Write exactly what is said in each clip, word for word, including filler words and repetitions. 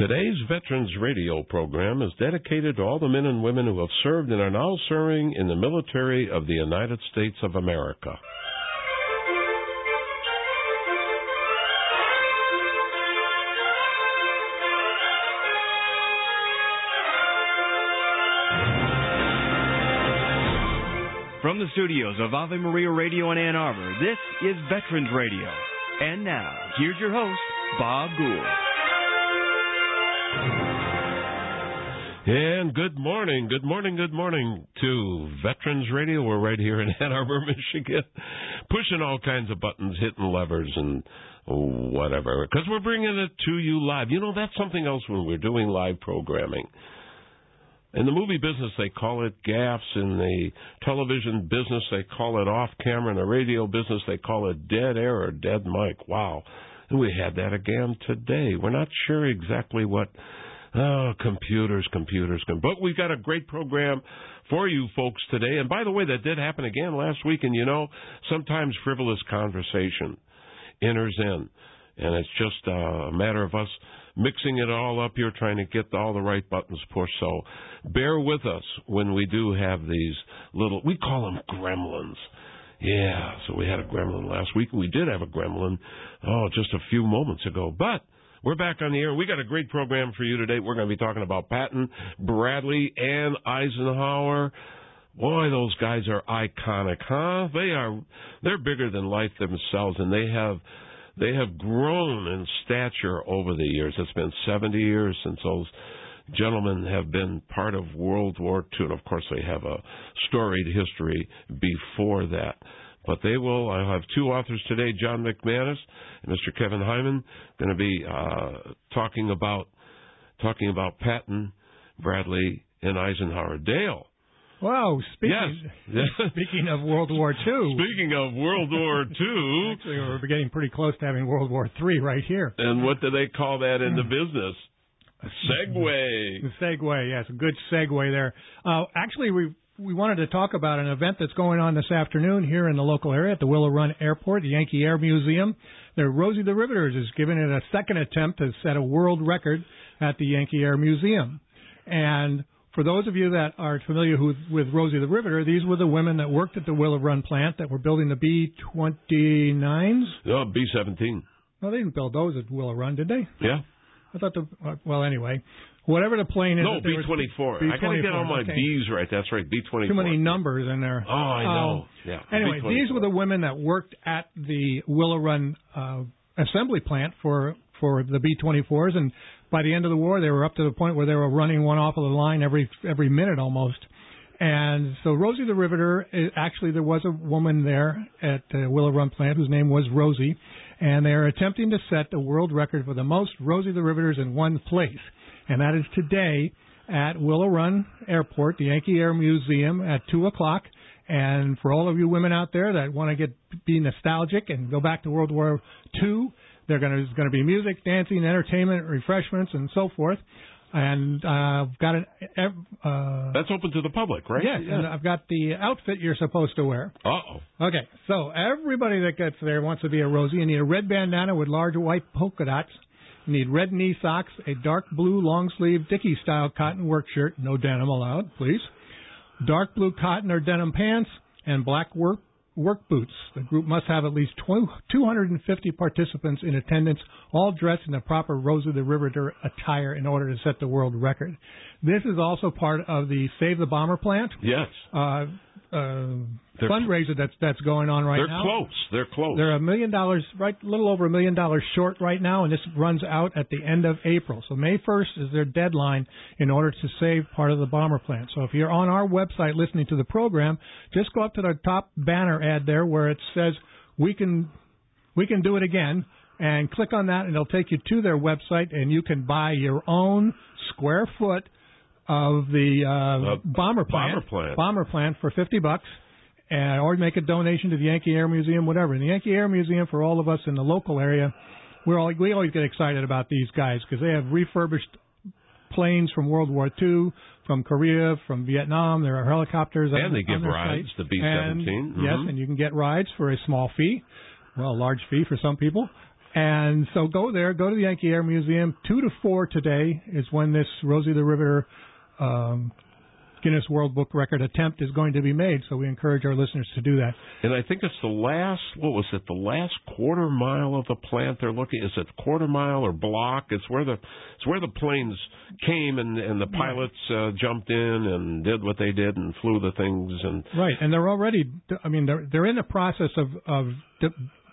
Today's Veterans Radio program is dedicated to all the men and women who have served and are now serving in the military of the United States of America. From the studios of Ave Maria Radio in Ann Arbor, this is Veterans Radio. And now, here's your host, Bob Gould. And good morning, good morning, good morning to Veterans Radio. We're right here in Ann Arbor, Michigan, pushing all kinds of buttons, hitting levers, and whatever, because we're bringing it to you live. You know, that's something else when we're doing live programming. In the movie business, they call it gaffes. In the television business, they call it off-camera. In the radio business, they call it dead air or dead mic. Wow. And we had that again today. We're not sure exactly what... Oh, computers, computers. But we've got a great program for you folks today. And by the way, that did happen again last week. And, you know, sometimes frivolous conversation enters in. And it's just a matter of us mixing it all up here, trying to get all the right buttons pushed. So bear with us when we do have these little, we call them gremlins. Yeah, so we had a gremlin last week. We did have a gremlin, oh, just a few moments ago. But we're back on the air. We got a great program for you today. We're going to be talking about Patton, Bradley, and Eisenhower. Boy, those guys are iconic, huh? They are, they're bigger than life themselves, and they have They have grown in stature over the years. It's been seventy years since those gentlemen have been part of World War Two. And, of course, they have a storied history before that. But they will. I have two authors today, John McManus and Mister Kevin Hyman, going to be uh, talking about talking about Patton, Bradley, and Eisenhower. Dale. Wow, speaking, yes. speaking of World War Two. Speaking of World War Two. Actually, we're getting pretty close to having World War Three right here. And what do they call that in the business? A segue. The segue, yes, a good segue there. Uh, actually, we we wanted to talk about an event that's going on this afternoon here in the local area at the Willow Run Airport, the Yankee Air Museum. The Rosie the Riveters is giving it a second attempt to set a world record at the Yankee Air Museum. And for those of you that are familiar with, with Rosie the Riveter, these were the women that worked at the Willow Run plant that were building the B twenty-nines. Oh, B seventeen. No, they didn't build those at Willow Run, did they? Yeah. I thought the, well, anyway, whatever the plane is. No, B twenty-four. I got to get all my okay. B's right. That's right, B twenty-four. Too many numbers in there. Oh, I know. Um, yeah. Anyway, B twenty-four. These were the women that worked at the Willow Run uh, assembly plant for, for the B twenty-fours, and by the end of the war, they were up to the point where they were running one off of the line every every minute almost. And so Rosie the Riveter, actually there was a woman there at the Willow Run plant whose name was Rosie, and they are attempting to set the world record for the most Rosie the Riveters in one place. And that is today at Willow Run Airport, the Yankee Air Museum at two o'clock. And for all of you women out there that want to get be nostalgic and go back to World War Two, There going to, there's going to be music, dancing, entertainment, refreshments, and so forth. And uh, I've got an... Uh, That's open to the public, right? Yes, yeah. And I've got the outfit you're supposed to wear. Uh-oh. Okay, so everybody that gets there wants to be a Rosie. You need a red bandana with large white polka dots. You need red knee socks, a dark blue long-sleeve Dickie-style cotton work shirt, no denim allowed, please. Dark blue cotton or denim pants, and black work work boots. The group must have at least two hundred fifty participants in attendance, all dressed in the proper Rosie the Riveter attire in order to set the world record. This is also part of the Save the Bomber Plant. Yes. Uh, uh, fundraiser that's that's going on right they're now. They're close. They're close. They're a million dollars, right, a little over a million dollars short right now, and this runs out at the end of April. So May first is their deadline in order to save part of the bomber plant. So if you're on our website listening to the program, just go up to the top banner ad there where it says we can we can do it again, and click on that, and it'll take you to their website, and you can buy your own square foot of the uh, uh, bomber plant, bomber plant, bomber plant for fifty bucks, and or make a donation to the Yankee Air Museum, whatever. And the Yankee Air Museum, for all of us in the local area, we're all, we always get excited about these guys because they have refurbished planes from World War Two, from Korea, from Vietnam. There are helicopters. And on, they give on rides site. to B seventeen. Mm-hmm. Yes, and you can get rides for a small fee, well, a large fee for some people. And so go there, go to the Yankee Air Museum. Two to four today is when this Rosie the Riveter um, Guinness World Book Record attempt is going to be made. So we encourage our listeners to do that. And I think it's the last, what was it, the last quarter mile of the plant they're looking. Is it quarter mile or block? It's where the it's where the planes came and, and the pilots uh, jumped in and did what they did and flew the things. And right, and they're already, I mean, they're they're in the process of of de-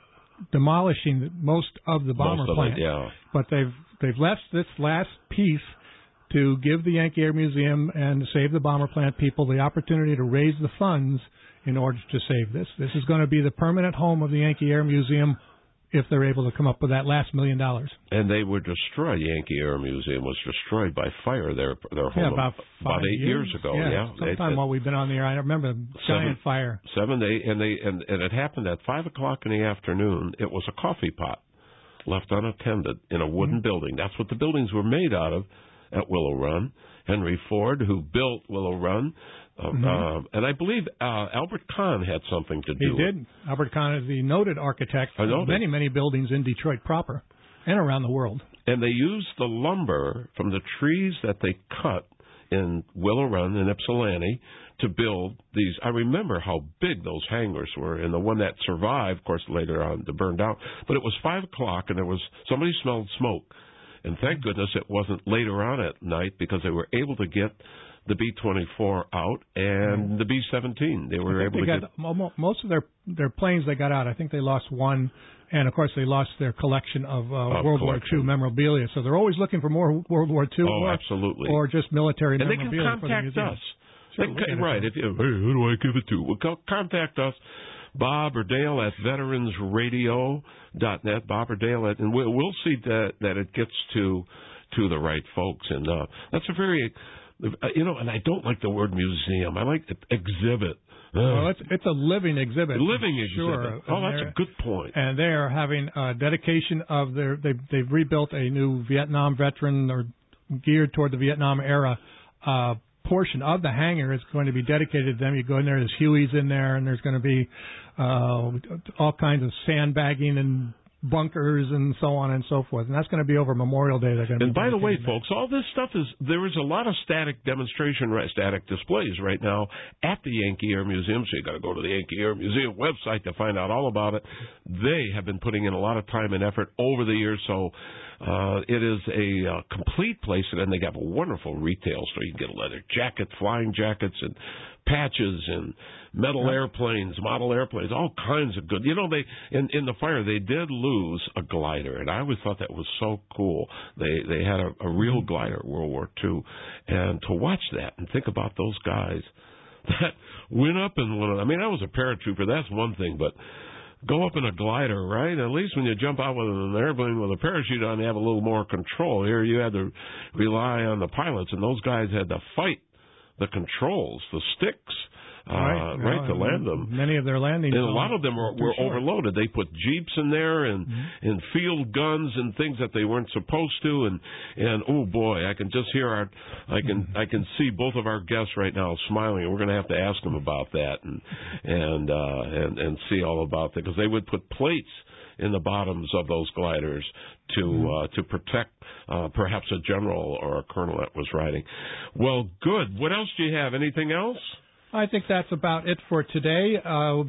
demolishing most of the bomber most of plant. it, yeah. But they've they've left this last piece to give the Yankee Air Museum and Save the Bomber Plant people the opportunity to raise the funds in order to save this. This is going to be the permanent home of the Yankee Air Museum if they're able to come up with that last million dollars. And they were destroyed. Yankee Air Museum was destroyed by fire. Their their home yeah, about, about eight years, years ago. Yeah, yeah. sometime they, while we've been on the air, I remember giant seven, fire. Seven, eight, and they and, and it happened at five o'clock in the afternoon. It was a coffee pot left unattended in a wooden mm-hmm. building. That's what the buildings were made out of at Willow Run. Henry Ford, who built Willow Run, uh, mm-hmm. uh, and I believe uh, Albert Kahn had something to do. He did. Albert Kahn is the noted architect of many, many buildings in Detroit proper and around the world. And they used the lumber from the trees that they cut in Willow Run and Ypsilanti to build these. I remember how big those hangars were, and the one that survived, of course, later on to burn down. But it was five o'clock, and there was somebody smelled smoke. And thank goodness it wasn't later on at night because they were able to get the B twenty-four out and the B seventeen. They were able they to got, get... Most of their, their planes they got out, I think they lost one. And, of course, they lost their collection of, uh, of World collection. War Two memorabilia. So they're always looking for more World War Two. Oh, or, absolutely. Or just military and memorabilia they can for the contact museum. us. Sure, they can, right. If you, hey, who do I give it to? Well, co- contact us. Bob or Dale at veterans radio dot net. Bob or Dale at... And we'll, we'll see that, that it gets to... to the right folks. And uh, that's a very, uh, you know, and I don't like the word museum. I like exhibit. Uh, well, it's, it's a living exhibit. Living exhibit. Sure. Oh, that's a good point. And they are having a dedication of their, they, they've rebuilt a new Vietnam veteran or geared toward the Vietnam era uh, portion of the hangar is going to be dedicated to them. You go in there, there's Hueys in there, and there's going to be uh, all kinds of sandbagging and bunkers and so on and so forth. And that's going to be over Memorial Day. They're going to and be by the way, there. folks, all this stuff is, there is a lot of static demonstration, right, static displays right now at the Yankee Air Museum. So you got to go to the Yankee Air Museum website to find out all about it. They have been putting in a lot of time and effort over the years. So uh, it is a uh, complete place. And then they have a wonderful retail store. You can get leather jackets, flying jackets, and patches and metal yep. airplanes, model airplanes, all kinds of good. You know, they in, in the fire, they did lose a glider, and I always thought that was so cool. They they had a, a real glider at World War Two, and to watch that and think about those guys that went up in one of, I mean, I was a paratrooper, that's one thing, but go up in a glider, right? At least when you jump out with an airplane with a parachute on, you have a little more control. Here you had to rely on the pilots, and those guys had to fight the controls, the sticks, uh, right, right to land them. Many of their landings. And a lot of them were, were overloaded. They put Jeeps in there and, mm-hmm. and field guns and things that they weren't supposed to. And, and oh boy, I can just hear our, I can, mm-hmm. I can see both of our guests right now smiling. And we're going to have to ask them about that and, and, uh, and, and see all about that, because they would put plates in the bottoms of those gliders to uh, to protect uh, perhaps a general or a colonel that was riding. Well, good. What else do you have? Anything else? I think that's about it for today. Uh,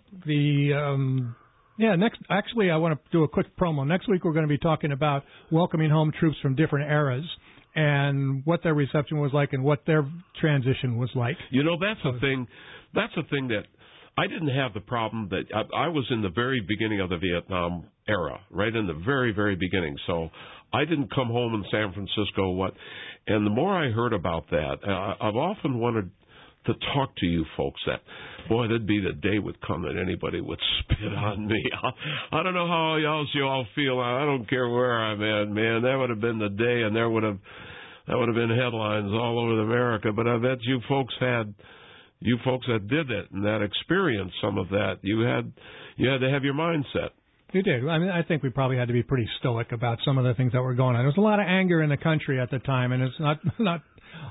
the um, yeah, next actually I want to do a quick promo. Next week we're going to be talking about welcoming home troops from different eras and what their reception was like and what their transition was like. You know, that's a thing. That's a thing that I didn't have the problem that I, I was in the very beginning of the Vietnam era, right in the very, very beginning. So I didn't come home in San Francisco. What, and the more I heard about that, I, I've often wanted to talk to you folks that, boy, that'd be the day would come that anybody would spit on me. I, I don't know how else you all feel. I don't care where I'm at, man. That would have been the day, and there would have that would have been headlines all over America. But I bet you folks had. You folks that did it and that experienced some of that, you had you had to have your mindset. You did. I mean, I think we probably had to be pretty stoic about some of the things that were going on. There was a lot of anger in the country at the time, and it's not not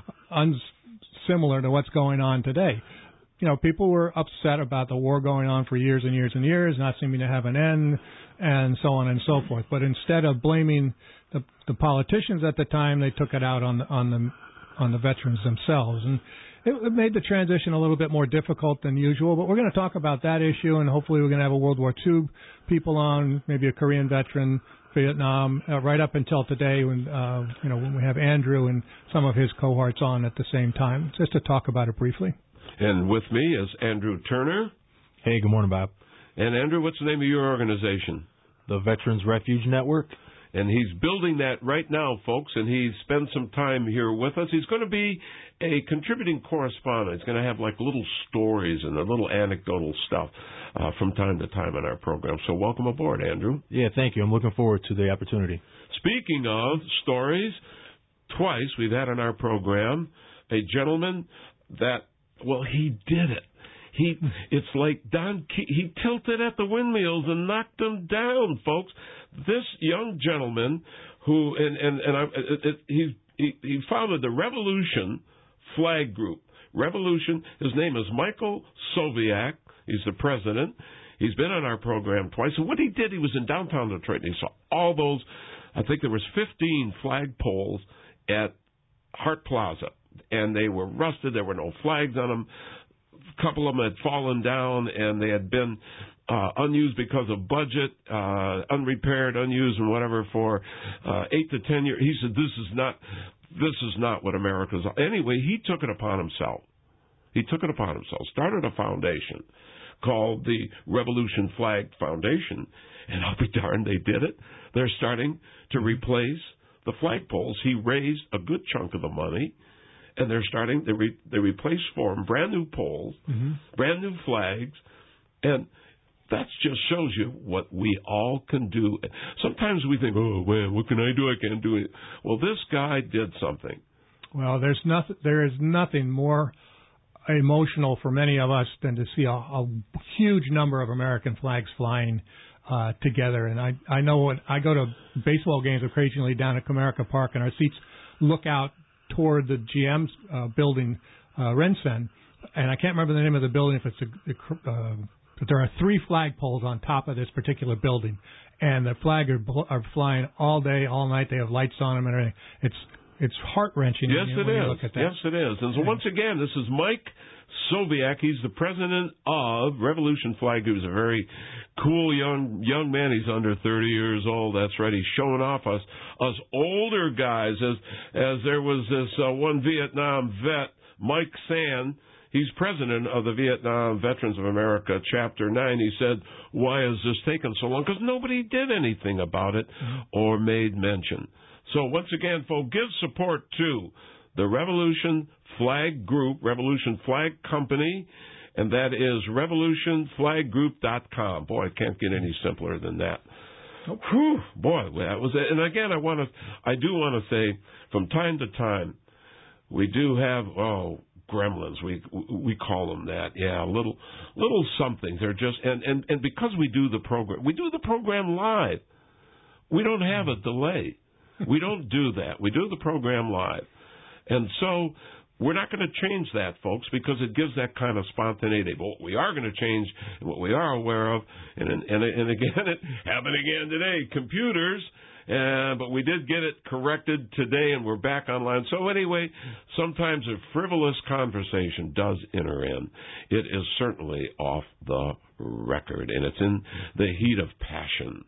unsimilar to what's going on today. You know, people were upset about the war going on for years and years and years, not seeming to have an end, and so on and so forth. But instead of blaming the, the politicians at the time, they took it out on the, on the on the veterans themselves, and it, it made the transition a little bit more difficult than usual. But we're going to talk about that issue, and hopefully we're going to have a World War Two people on, maybe a Korean veteran, Vietnam, uh, right up until today when uh, you know when we have Andrew and some of his cohorts on at the same time, just to talk about it briefly. And with me is Andrew Turner. Hey, good morning, Bob. And Andrew, what's the name of your organization? The Veterans Refuge Network. And he's building that right now, folks, and he's spent some time here with us. He's going to be a contributing correspondent. He's going to have like little stories and a little anecdotal stuff uh, from time to time in our program. So welcome aboard, Andrew. Yeah, thank you. I'm looking forward to the opportunity. Speaking of stories, twice we've had on our program a gentleman that, well, he did it. He, it's like Don Key, he tilted at the windmills and knocked them down, folks. This young gentleman who, and, and, and I, it, it, he, he, he founded the Revolution Flag Group. Revolution, his name is Michael Soviak. He's the president. He's been on our program twice. And what he did, he was in downtown Detroit, and he saw all those, I think there was fifteen flag poles at Hart Plaza, and they were rusted. There were no flags on them. A couple of them had fallen down, and they had been uh, unused because of budget, uh, unrepaired, unused, and whatever for uh, eight to ten years. He said, "This is not, this is not what America's." Anyway, he took it upon himself. He took it upon himself. Started a foundation called the Revolution Flag Foundation, and I'll be darned, they did it. They're starting to replace the flagpoles. He raised a good chunk of the money. And they're starting, they, re, they replace for them brand new poles, mm-hmm. brand new flags, and that just shows you what we all can do. Sometimes we think, oh, man, what can I do? I can't do it. Well, this guy did something. Well, there's nothing, there is nothing more emotional for many of us than to see a, a huge number of American flags flying uh, together. And I, I know when I go to baseball games occasionally down at Comerica Park, and our seats look out toward the G M's uh, building, uh, Rensen, and I can't remember the name of the building. If it's a, uh, but there are three flagpoles on top of this particular building, and the flag are, are flying all day, all night. They have lights on them and everything. It's it's heart wrenching. Yes, when you, it when is. You look at that. Yes, it is. And so once again, this is Mike Soviak. He's the president of Revolution Flag. He was a very cool young young man. He's under thirty years old. That's right. He's showing off us us older guys. As as there was this uh, one Vietnam vet, Mike Sand. He's president of the Vietnam Veterans of America, Chapter nine. He said, "Why has this taken so long?" Because nobody did anything about it or made mention. So once again, folks, give support to the Revolution Flag Group, Revolution Flag Company, and that is revolution flag group dot com. Boy, it can't get any simpler than that. Nope. Whew, boy, that was it. And again, I want to, I do want to say, from time to time, we do have, oh, gremlins. We we call them that. Yeah, little little something. They're just, and, and, and because we do the program, we do the program live. We don't have a delay. We don't do that. We do the program live. And so we're not going to change that, folks, because it gives that kind of spontaneity. But what we are going to change, and what we are aware of, and, and, and again, it happened again today, computers, uh, but we did get it corrected today, and we're back online. So anyway, sometimes a frivolous conversation does enter in. It is certainly off the record, and it's in the heat of passion.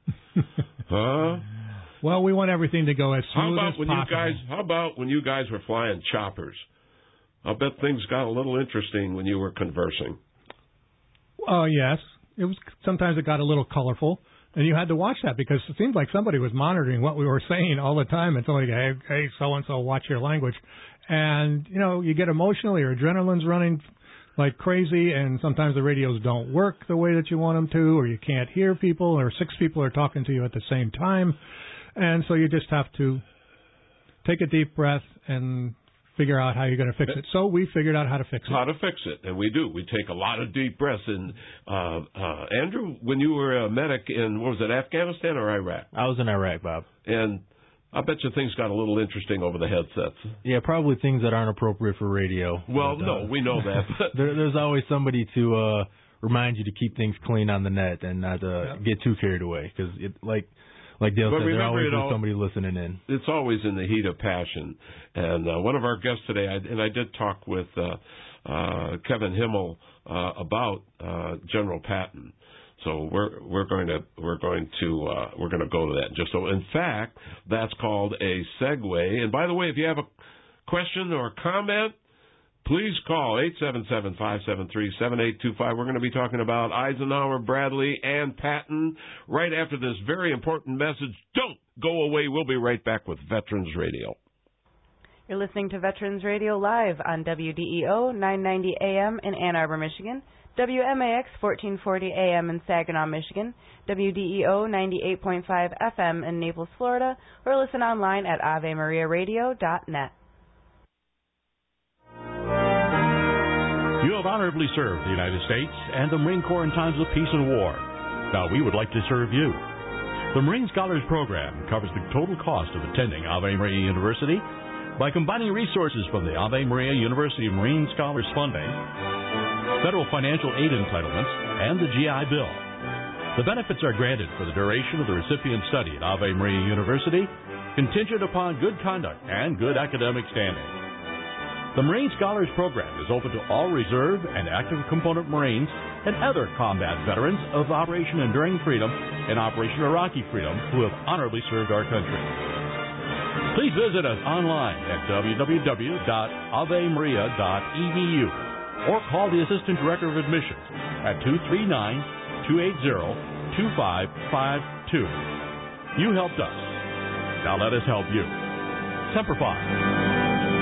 Huh? Well, we want everything to go as smooth how about as when possible. You guys, how about when you guys were flying choppers? I'll bet things got a little interesting when you were conversing. Oh, uh, yes. It was sometimes it got a little colorful, and you had to watch that because it seemed like somebody was monitoring what we were saying all the time, and somebody go, hey, hey, so-and-so, watch your language. And, you know, you get emotional, your adrenaline's running like crazy, and sometimes the radios don't work the way that you want them to, or you can't hear people, or six people are talking to you at the same time. And so you just have to take a deep breath and figure out how you're going to fix it. So we figured out how to fix it. How to fix it, and we do. We take a lot of deep breaths. And uh, uh, Andrew, when you were a medic in, what was it, Afghanistan or Iraq? I was in Iraq, Bob. And I bet you things got a little interesting over the headsets. Yeah, probably things that aren't appropriate for radio. Well, but, uh, no, we know that. there, there's always somebody to uh, remind you to keep things clean on the net and not uh, yep. get too carried away. Because, like like Dale but said, there always you know, is somebody listening in. It's always in the heat of passion. And uh, one of our guests today, I, and I did talk with uh, uh, Kevin Himmel uh, about uh, General Patton. So we're we're going to we're going to uh, we're going to go to that just so. In fact, that's called a segue. And by the way, if you have a question or comment, please call eight seven seven, five seven three, seven eight two five. We're going to be talking about Eisenhower, Bradley, and Patton right after this very important message. Don't go away. We'll be right back with Veterans Radio. You're listening to Veterans Radio live on W D E O nine ninety A M in Ann Arbor, Michigan, W M A X fourteen forty A M in Saginaw, Michigan, W D E O ninety-eight point five F M in Naples, Florida, or listen online at ave maria radio dot net. You have honorably served the United States and the Marine Corps in times of peace and war. Now we would like to serve you. The Marine Scholars Program covers the total cost of attending Ave Maria University by combining resources from the Ave Maria University Marine Scholars Funding, federal financial aid entitlements, and the G I Bill. The benefits are granted for the duration of the recipient's study at Ave Maria University, contingent upon good conduct and good academic standing. The Marine Scholars Program is open to all reserve and active component Marines and other combat veterans of Operation Enduring Freedom and Operation Iraqi Freedom who have honorably served our country. Please visit us online at w w w dot ave maria dot e d u or call the Assistant Director of Admissions at two three nine, two eight zero, two five five two. You helped us. Now let us help you. Semper Fi.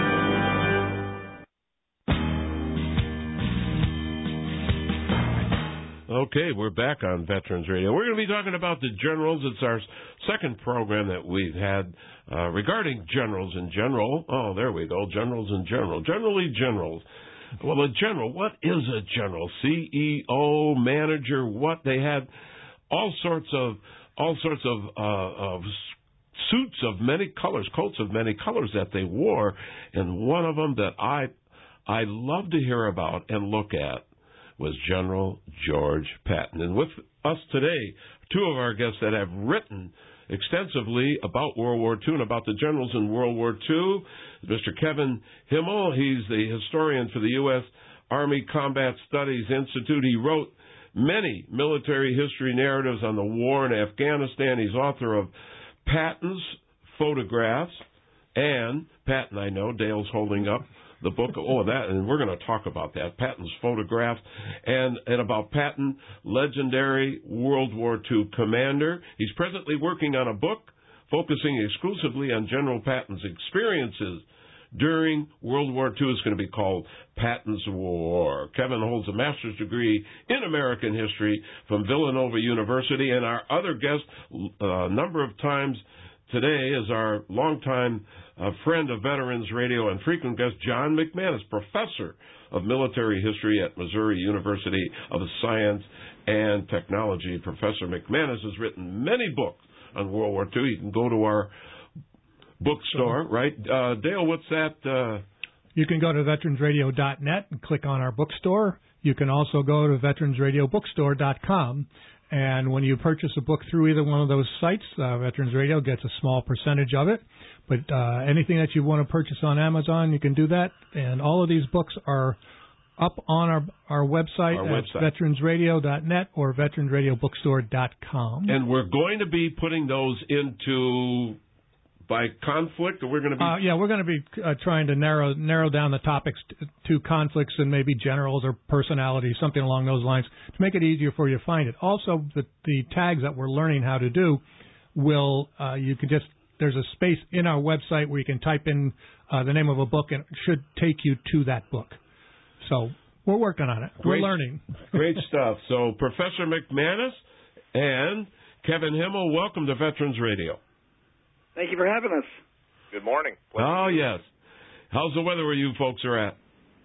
Okay, we're back on Veterans Radio. We're going to be talking about the generals. It's our second program that we've had uh, regarding generals in general. Oh, there we go, generals in general. Generally generals. Well, a general, what is a general? C E O, manager, what? They had all sorts of all sorts of, uh, of suits of many colors, coats of many colors that they wore, and one of them that I I love to hear about and look at was General George Patton. And with us today, two of our guests that have written extensively about World War Two and about the generals in World War Two. Mister Kevin Himmel, he's the historian for the U S Army Combat Studies Institute. He wrote many military history narratives on the war in Afghanistan. He's author of Patton's Photographs, and Patton, I know, Dale's holding up the book, oh, that, and we're going to talk about that, Patton's Photographs, and, and about Patton, legendary World War Two commander. He's presently working on a book focusing exclusively on General Patton's experiences during World War Two. It's going to be called Patton's War. Kevin holds a master's degree in American history from Villanova University, and our other guest a uh, number of times today is our longtime uh, friend of Veterans Radio and frequent guest, John McManus, professor of military history at Missouri University of Science and Technology. Professor McManus has written many books on World War Two. You can go to our bookstore, right? Uh, Dale, what's that? Uh... You can go to veterans radio dot net and click on our bookstore. You can also go to veterans radio bookstore dot com. And when you purchase a book through either one of those sites, uh, Veterans Radio gets a small percentage of it. But uh, anything that you want to purchase on Amazon, you can do that. And all of these books are up on our our website our at website. veterans radio dot net or veterans radio bookstore dot com. And we're going to be putting those into by conflict, or we're going to be... Uh, yeah, we're going to be uh, trying to narrow narrow down the topics t- to conflicts and maybe generals or personalities, something along those lines, to make it easier for you to find it. Also, the, the tags that we're learning how to do will, uh, you can just, there's a space in our website where you can type in uh, the name of a book, and it should take you to that book. So we're working on it. Great, we're learning. Great stuff. So Professor McManus and Kevin Himmel, welcome to Veterans Radio. Thank you for having us. Good morning. Pleasure. Oh, yes. How's the weather where you folks are at?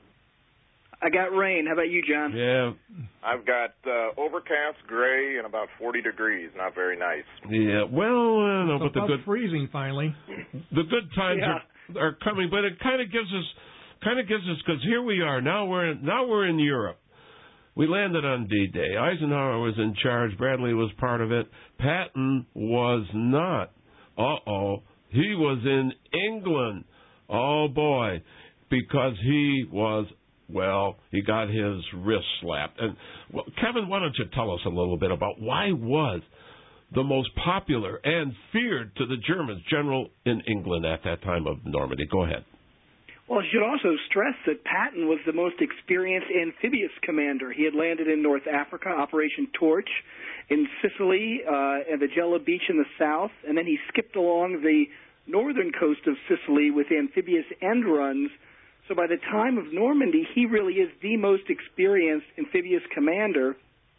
I got rain. How about you, John? Yeah. I've got uh, overcast, gray, and about forty degrees. Not very nice. Yeah. Well, uh, no, it's but the good freezing finally. The good times yeah. are, are coming, but it kind of gives us, kind of gives us, because here we are now. We're in, now we're in Europe. We landed on D-Day. Eisenhower was in charge. Bradley was part of it. Patton was not. Uh-oh. He was in England. Oh, boy. Because he was, well, he got his wrist slapped. And well, Kevin, why don't you tell us a little bit about why was the most popular and feared to the Germans general in England at that time of Normandy? Go ahead. Well, I should also stress that Patton was the most experienced amphibious commander. He had landed in North Africa, Operation Torch, in Sicily, uh, and the Gela Beach in the south, and then he skipped along the northern coast of Sicily with amphibious end runs. So by the time of Normandy, he really is the most experienced amphibious commander.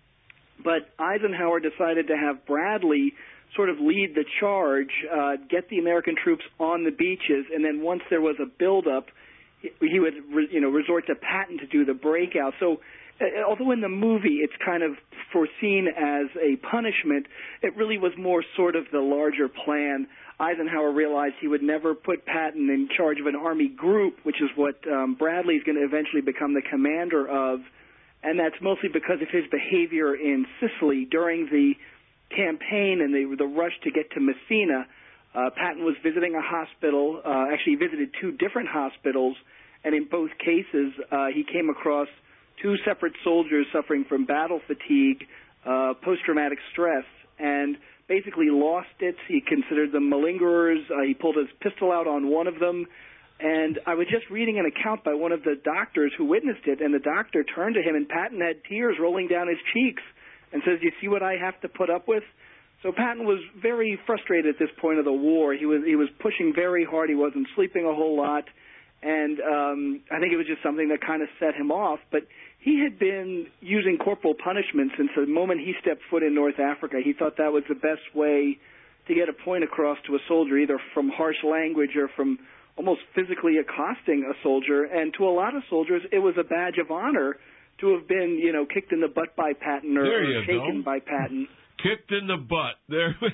But Eisenhower decided to have Bradley sort of lead the charge, uh, get the American troops on the beaches, and then once there was a buildup, he, he would, re, you know, resort to Patton to do the breakout. So, uh, although in the movie it's kind of foreseen as a punishment, it really was more sort of the larger plan. Eisenhower realized he would never put Patton in charge of an army group, which is what um, Bradley's going to eventually become the commander of, and that's mostly because of his behavior in Sicily during the campaign and the, the rush to get to Messina. Uh, Patton was visiting a hospital, uh, actually visited two different hospitals, and in both cases uh, he came across two separate soldiers suffering from battle fatigue, uh, post-traumatic stress, and basically lost it. He considered them malingerers. Uh, he pulled his pistol out on one of them. And I was just reading an account by one of the doctors who witnessed it, and the doctor turned to him, and Patton had tears rolling down his cheeks and says, "Do you see what I have to put up with?" So Patton was very frustrated at this point of the war. He was he was pushing very hard. He wasn't sleeping a whole lot. And um, I think it was just something that kind of set him off. But he had been using corporal punishment since the moment he stepped foot in North Africa. He thought that was the best way to get a point across to a soldier, either from harsh language or from almost physically accosting a soldier. And to a lot of soldiers, it was a badge of honor to have been, you know, kicked in the butt by Patton or, or shaken go. by Patton. Kicked in the butt. There we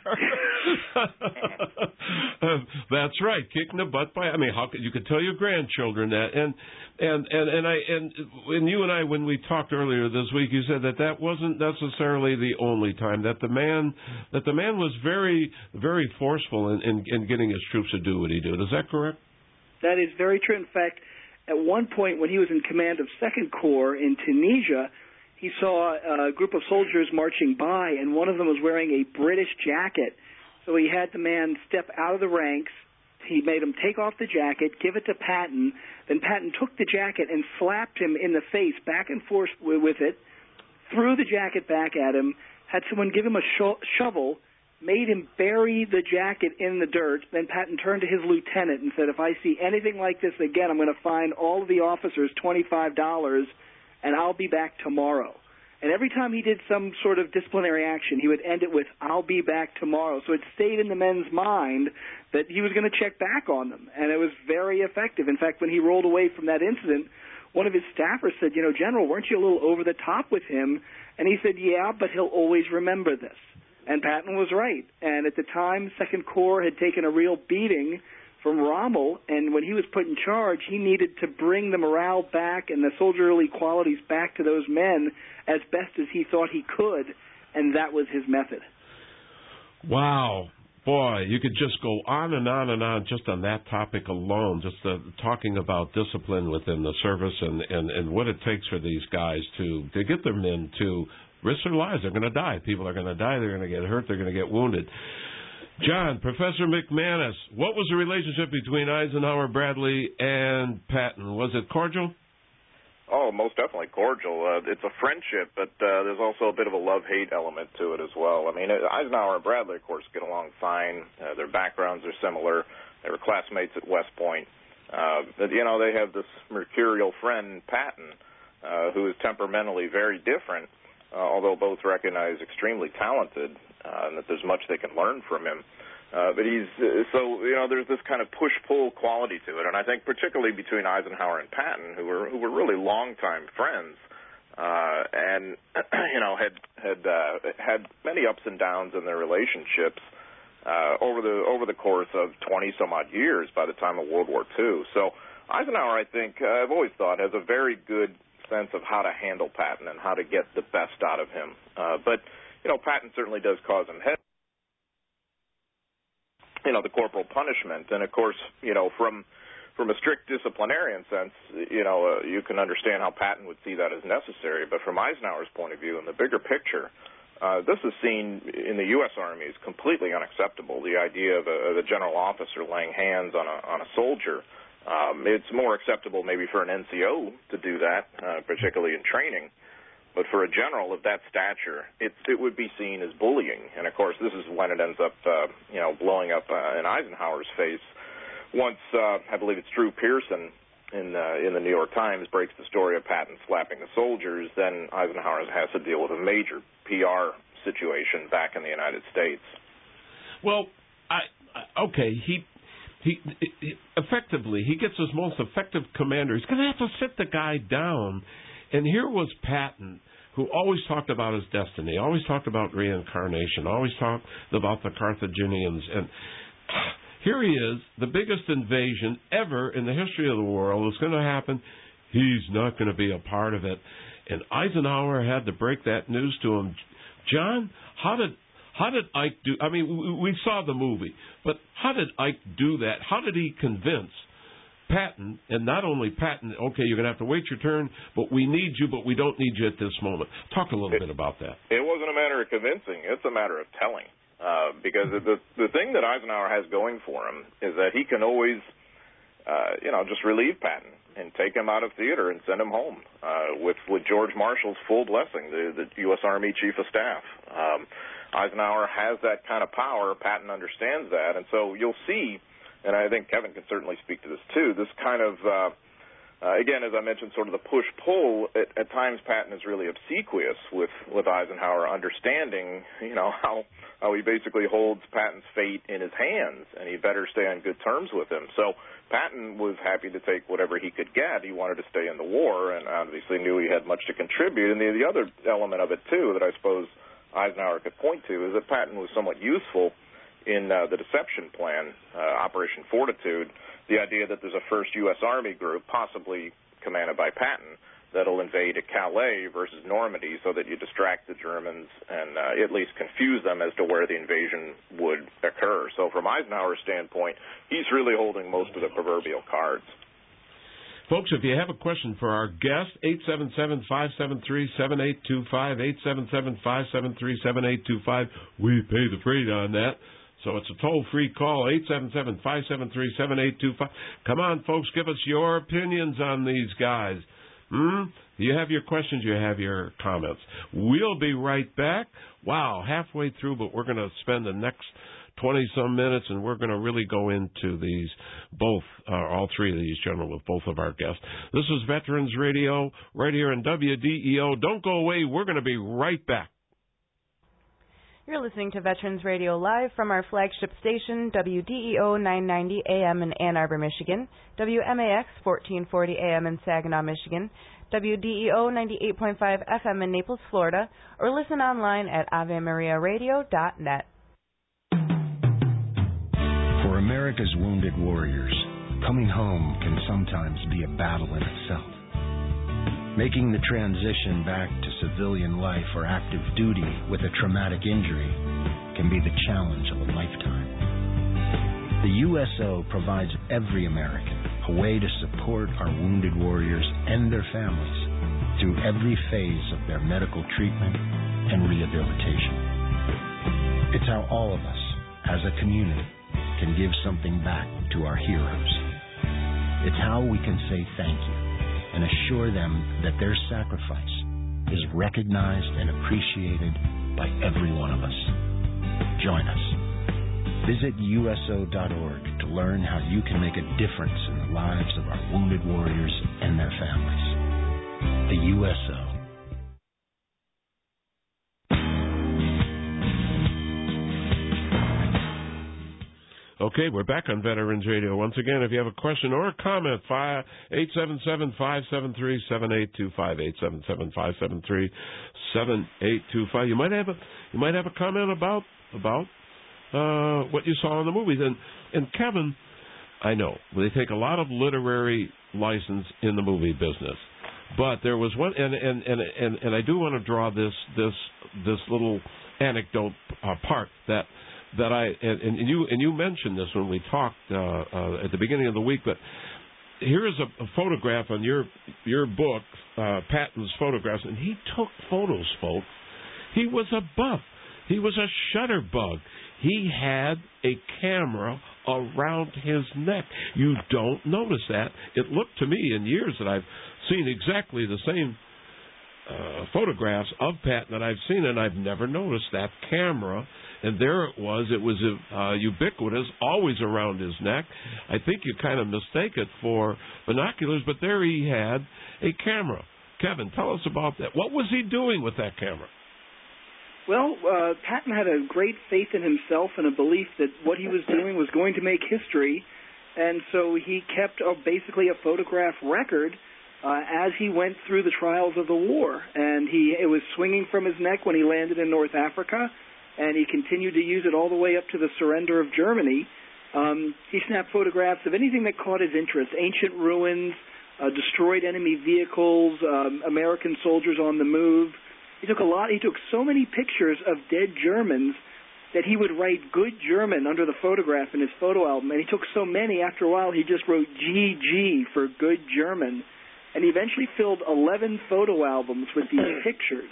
are. That's right. Kicked in the butt by. I mean, how could you could tell your grandchildren that? And and and and I and and you and I, when we talked earlier this week, you said that that wasn't necessarily the only time that the man that the man was very very forceful in, in, in getting his troops to do what he did. Is that correct? That is very true. In fact, at one point when he was in command of Second Corps in Tunisia, he saw a group of soldiers marching by, and one of them was wearing a British jacket. So he had the man step out of the ranks. He made him take off the jacket, give it to Patton. Then Patton took the jacket and slapped him in the face, back and forth with it, threw the jacket back at him, had someone give him a sho- shovel, made him bury the jacket in the dirt. Then Patton turned to his lieutenant and said, "If I see anything like this again, I'm going to fine all of the officers twenty-five dollars, and I'll be back tomorrow." And every time he did some sort of disciplinary action, he would end it with, "I'll be back tomorrow." So it stayed in the men's mind that he was going to check back on them, and it was very effective. In fact, when he rolled away from that incident, one of his staffers said, "You know, General, weren't you a little over the top with him?" And he said, "Yeah, but he'll always remember this." And Patton was right. And at the time, Second Corps had taken a real beating from Rommel, and when he was put in charge, he needed to bring the morale back and the soldierly qualities back to those men as best as he thought he could, and that was his method. Wow. Boy, you could just go on and on and on just on that topic alone, just uh, talking about discipline within the service and, and, and what it takes for these guys to, to get their men to risk their lives. They're going to die. People are going to die. They're going to get hurt. They're going to get wounded. John, Professor McManus, what was the relationship between Eisenhower, Bradley, and Patton? Was it cordial? Oh, most definitely cordial. Uh, it's a friendship, but uh, there's also a bit of a love-hate element to it as well. I mean, Eisenhower and Bradley, of course, get along fine. Uh, their backgrounds are similar. They were classmates at West Point. Uh, but, you know, they have this mercurial friend, Patton, uh, who is temperamentally very different, uh, although both recognized extremely talented, uh, and that there's much they can learn from him. Uh, but he's, uh, so, you know, there's this kind of push-pull quality to it. And I think particularly between Eisenhower and Patton, who were who were really long-time friends, uh, and, you know, had had uh, had many ups and downs in their relationships uh, over the over the course of twenty-some-odd years by the time of World War Two. So Eisenhower, I think, uh, I've always thought, has a very good sense of how to handle Patton and how to get the best out of him. Uh, but, you know, Patton certainly does cause him head. You know, the corporal punishment. And, of course, you know, from from a strict disciplinarian sense, you know, uh, you can understand how Patton would see that as necessary. But from Eisenhower's point of view, in the bigger picture, uh, this is seen in the U S. Army as completely unacceptable. The idea of a, of a general officer laying hands on a, on a soldier, um, it's more acceptable maybe for an N C O to do that, uh, particularly in training. But for a general of that stature, it, it would be seen as bullying. And, of course, this is when it ends up, uh, you know, blowing up uh, in Eisenhower's face. Once, uh, I believe it's Drew Pearson in, uh, in the New York Times breaks the story of Patton slapping the soldiers, then Eisenhower has to deal with a major P R situation back in the United States. Well, I, I okay, he... He, he effectively, he gets his most effective commander. He's going to have to sit the guy down. And here was Patton, who always talked about his destiny, always talked about reincarnation, always talked about the Carthaginians. And here he is, the biggest invasion ever in the history of the world is going to happen. He's not going to be a part of it. And Eisenhower had to break that news to him. John, how did how did Ike do? I mean, we saw the movie, but how did Ike do that? How did he convince Patton, and not only Patton, okay, you're going to have to wait your turn, but we need you, but we don't need you at this moment. Talk a little it, bit about that. It wasn't a matter of convincing. It's a matter of telling. Uh, because the the thing that Eisenhower has going for him is that he can always, uh, you know, just relieve Patton and take him out of theater and send him home uh, with, with George Marshall's full blessing, the, the U S. Army Chief of Staff. Um, Eisenhower has that kind of power. Patton understands that. And so you'll see, and I think Kevin can certainly speak to this too, this kind of, uh, uh, again, as I mentioned, sort of the push-pull, at, at times Patton is really obsequious with, with Eisenhower, understanding, you know, how, how he basically holds Patton's fate in his hands, and he better stay on good terms with him. So Patton was happy to take whatever he could get. He wanted to stay in the war, and obviously knew he had much to contribute. And the, the other element of it, too, that I suppose Eisenhower could point to is that Patton was somewhat useful in uh, the deception plan, uh, Operation Fortitude, the idea that there's a first U S. Army group, possibly commanded by Patton, that'll invade at Calais versus Normandy so that you distract the Germans and uh, at least confuse them as to where the invasion would occur. So from Eisenhower's standpoint, he's really holding most of the proverbial cards. Folks, if you have a question for our guest, eight seven seven, five seven three, seven eight two five, eight seven seven, five seven three, seven eight two five. We pay the freight on that. So it's a toll-free call, eight seven seven, five seven three, seven eight two five. Come on, folks, give us your opinions on these guys. Hmm? You have your questions, you have your comments. We'll be right back. Wow, halfway through, but we're going to spend the next twenty-some minutes, and we're going to really go into these, both, uh, all three of these, General, with both of our guests. This is Veterans Radio, right here in W D E O. Don't go away. We're going to be right back. You're listening to Veterans Radio live from our flagship station, W D E O nine ninety A M in Ann Arbor, Michigan, W M A X fourteen forty A M in Saginaw, Michigan, W D E O ninety-eight point five F M in Naples, Florida, or listen online at ave maria radio dot net. For America's wounded warriors, coming home can sometimes be a battle in itself. Making the transition back to civilian life or active duty with a traumatic injury can be the challenge of a lifetime. The U S O provides every American a way to support our wounded warriors and their families through every phase of their medical treatment and rehabilitation. It's how all of us, as a community, can give something back to our heroes. It's how we can say thank you and assure them that their sacrifice is recognized and appreciated by every one of us. Join us. Visit U S O dot org to learn how you can make a difference in the lives of our wounded warriors and their families. The U S O. Okay, we're back on Veterans Radio. Once again, if you have a question or a comment, eight seven seven, five seven three, seven eight two five, eight seven seven, five seven three, seven eight two five. You might have a you might have a comment about about uh, what you saw in the movies. And and Kevin, I know they take a lot of literary license in the movie business. But there was one, and and and and, and I do want to draw this this this little anecdote uh, part that that I and, and you and you mentioned this when we talked uh, uh, at the beginning of the week, but here is a, a photograph on your your book, uh, Patton's photographs, and he took photos, folks. He was a buff. He was a shutterbug. He had a camera around his neck. You don't notice that. It looked to me in years that I've seen exactly the same uh, photographs of Patton that I've seen, and I've never noticed that camera. And there it was. It was uh, ubiquitous, always around his neck. I think you kind of mistake it for binoculars, but there he had a camera. Kevin, tell us about that. What was he doing with that camera? Well, uh, Patton had a great faith in himself and a belief that what he was doing was going to make history, and so he kept a, basically a photograph record uh, as he went through the trials of the war. And he it was swinging from his neck when he landed in North Africa, and he continued to use it all the way up to the surrender of Germany. Um, he snapped photographs of anything that caught his interest, ancient ruins, uh, destroyed enemy vehicles, um, American soldiers on the move. He took a lot. He took so many pictures of dead Germans that he would write "Good German" under the photograph in his photo album. And he took so many, after a while, he just wrote G G for Good German. And he eventually filled eleven photo albums with these pictures.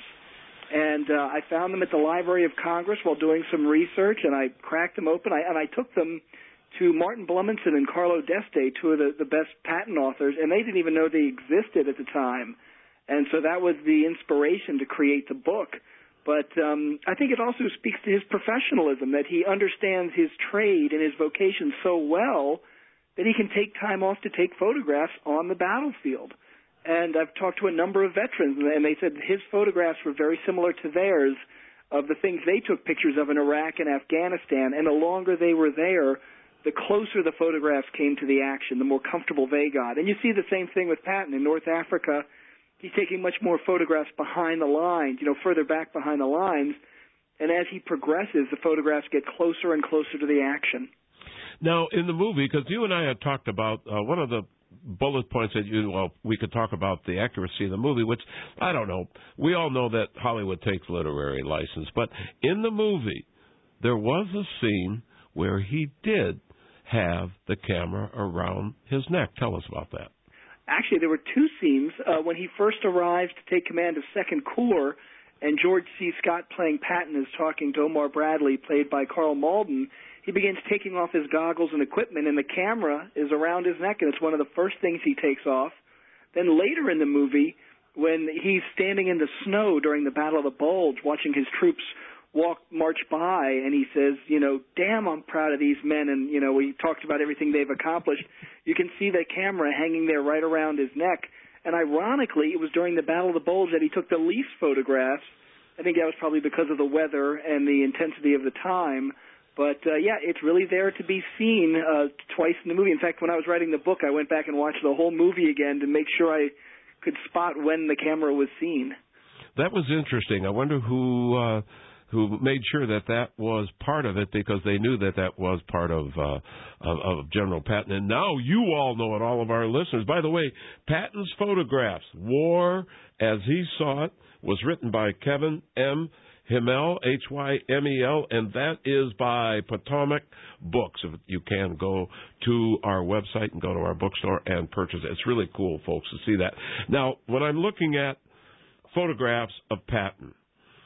And uh, I found them at the Library of Congress while doing some research, and I cracked them open. I, and I took them to Martin Blumenson and Carlo D'Este, two of the, the best Patton authors, and they didn't even know they existed at the time. And so that was the inspiration to create the book. But um, I think it also speaks to his professionalism, that he understands his trade and his vocation so well that he can take time off to take photographs on the battlefield. And I've talked to a number of veterans, and they said his photographs were very similar to theirs of the things they took pictures of in Iraq and Afghanistan. And the longer they were there, the closer the photographs came to the action, the more comfortable they got. And you see the same thing with Patton in North Africa. He's taking much more photographs behind the lines, you know, further back behind the lines. And as he progresses, the photographs get closer and closer to the action. Now, in the movie, because you and I had talked about uh, one of the bullet points that you, well, we could talk about the accuracy of the movie, which, I don't know. We all know that Hollywood takes literary license. But in the movie, there was a scene where he did have the camera around his neck. Tell us about that. Actually, there were two scenes. Uh, when he first arrived to take command of Second Corps, and George C. Scott playing Patton is talking to Omar Bradley, played by Carl Malden, he begins taking off his goggles and equipment, and the camera is around his neck, and it's one of the first things he takes off. Then later in the movie, when he's standing in the snow during the Battle of the Bulge, watching his troops walk, march by, and he says, you know, damn, I'm proud of these men, and, you know, we talked about everything they've accomplished. You can see the camera hanging there right around his neck. And ironically, it was during the Battle of the Bulge that he took the least photographs. I think that was probably because of the weather and the intensity of the time. But, uh, yeah, it's really there to be seen uh, twice in the movie. In fact, when I was writing the book, I went back and watched the whole movie again to make sure I could spot when the camera was seen. That was interesting. I wonder who... Uh who made sure that that was part of it, because they knew that that was part of, uh, of of General Patton. And now you all know it, all of our listeners. By the way, Patton's photographs, War as He Saw It, was written by Kevin M. Hymel, H Y M E L, and that is by Potomac Books. If you can go to our website and go to our bookstore and purchase it. It's really cool, folks, to see that. Now, when I'm looking at photographs of Patton,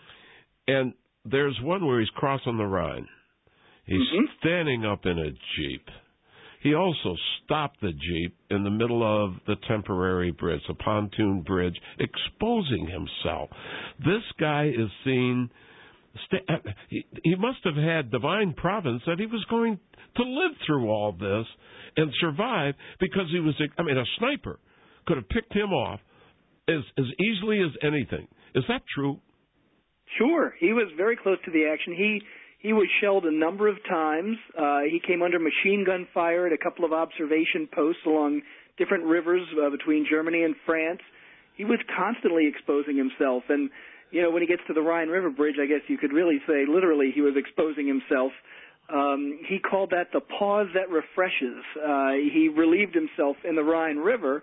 and there's one where he's crossing the Rhine. He's mm-hmm. standing up in a Jeep. He also stopped the Jeep in the middle of the temporary bridge, the pontoon bridge, exposing himself. This guy is seen, st- he, he must have had divine providence that he was going to live through all this and survive, because he was, I mean, a sniper could have picked him off as, as easily as anything. Is that true? Sure. He was very close to the action. He he was shelled a number of times. Uh, he came under machine gun fire at a couple of observation posts along different rivers uh, between Germany and France. He was constantly exposing himself. And, you know, when he gets to the Rhine River Bridge, I guess you could really say literally he was exposing himself. Um, he called that the pause that refreshes. Uh, he relieved himself in the Rhine River.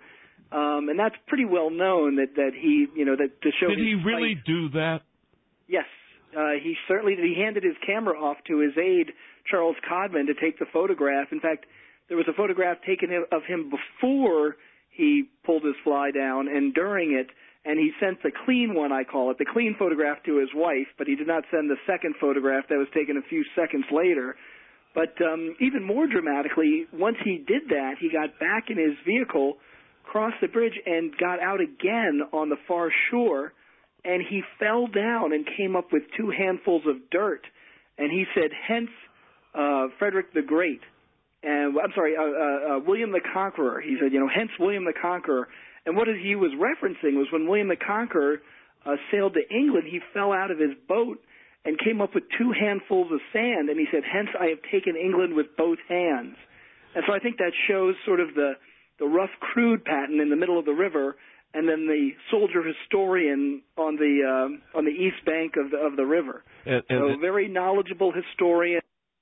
Um, and that's pretty well known that, that he, you know, that to show Did he his really fight. do that? Yes. Uh, he certainly did. He handed his camera off to his aide, Charles Codman, to take the photograph. In fact, there was a photograph taken of him before he pulled his fly down and during it, and he sent the clean one, I call it, the clean photograph to his wife, but he did not send the second photograph that was taken a few seconds later. But um, even more dramatically, once he did that, he got back in his vehicle, crossed the bridge, and got out again on the far shore, and he fell down and came up with two handfuls of dirt. And he said, hence uh, Frederick the Great. And I'm sorry, uh, uh, uh, William the Conqueror. He said, you know, hence William the Conqueror. And what he was referencing was when William the Conqueror uh, sailed to England, he fell out of his boat and came up with two handfuls of sand. And he said, hence I have taken England with both hands. And so I think that shows sort of the, the rough, crude Patton in the middle of the river, and then the soldier historian on the uh, on the east bank of the of the river. And, and so very knowledgeable historian.